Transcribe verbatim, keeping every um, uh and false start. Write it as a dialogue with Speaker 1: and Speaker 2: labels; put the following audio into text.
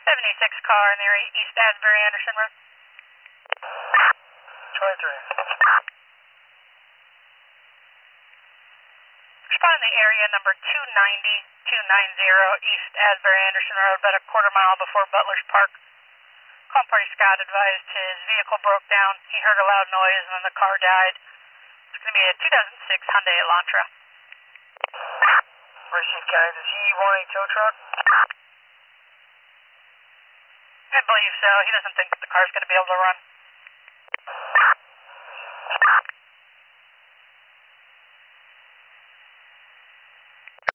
Speaker 1: seventy-six car in the area, East Asbury Anderson Road.
Speaker 2: twenty-three.
Speaker 1: Respond in the area number two ninety, two ninety East Asbury Anderson Road, about a quarter mile before Butler's Park. Call Party Scott advised his vehicle broke down. He heard a loud noise and then the car died. It's going to be a two thousand six Hyundai Elantra.
Speaker 2: Receive County, does he want a tow truck?
Speaker 1: I believe so. He doesn't think that the car's going to be able to run.